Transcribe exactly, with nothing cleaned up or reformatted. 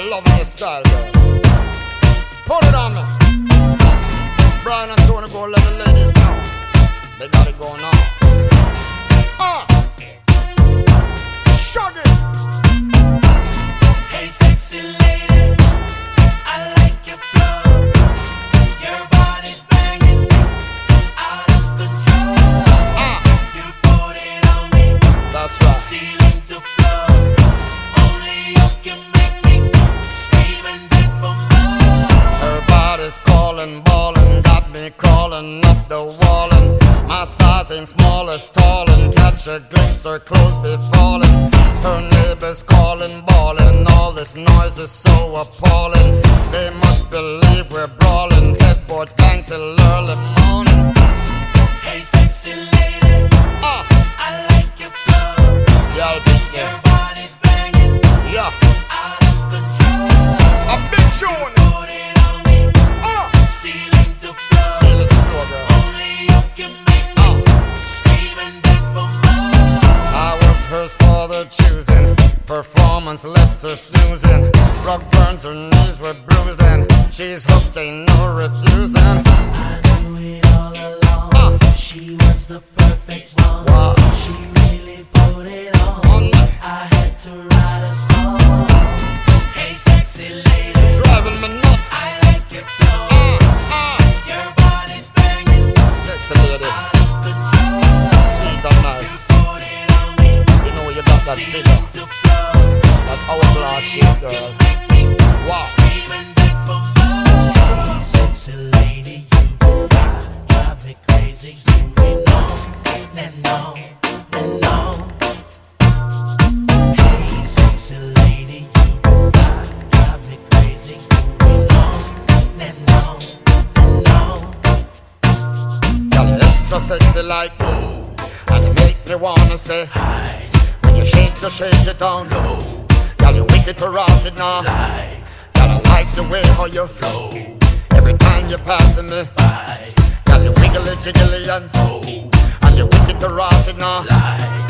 I'm loving your style, girl. Put it on me. Brian and Tony, go let the ladies know. They got it going on. Ah, uh. Shug it. Hey, sexy lady, I like your flow. Your body's banging, out of control. Ah, you put it on me. That's right. Ceiling to floor. Only you can make me scream and beg for more. Her body's calling, ballin', got me crawling up the wall. And my size ain't small as tall. And catch a glimpse, her clothes be falling. Her neighbors calling, bawling. All this noise is so appalling. They must believe we're brawling. Headboards bang till early morning. Hey, sexy lady, Ah, I like your flow. yeah, I'll be Your there. body's banging, Yeah, out of control. a big tune. Put it on me, Ah, ceiling to floor. seal it the floor, girl. Only you can make me Ah, scream and beg for more. I was hers for the choosing. Performance left her snoozing. Rock burns, her knees were bruised, and she's hooked, ain't no refusing. I knew it all along. Ah. She was the perfect one. Wow. She really put it on. On me. I had to write a song. Hey, sexy lady, Driving me nuts. I like your flow. Ah, ah, Your body's banging, sexy lady, out of control. sweet and nice. Put it on me, You know you got that figure, ceiling to floor. that hourglass shape, girl. Make me Wow. scream and beg for more. Hey, sexy lady, you can fly, drive me crazy. You ain't on and on and on. Hey, sexy lady, you can fly, drive me crazy. You ain't on and on and on. Girl, you extra sexy like ooh, and you make me wanna say Hi, when you shake, you shake it down low. Girl, you wicked to rot it now. lie, Girl, I like the way how you flow. Every time you're passing me, bye, girl, you wiggly jiggly and oh, and you wicked to rot it now. lie.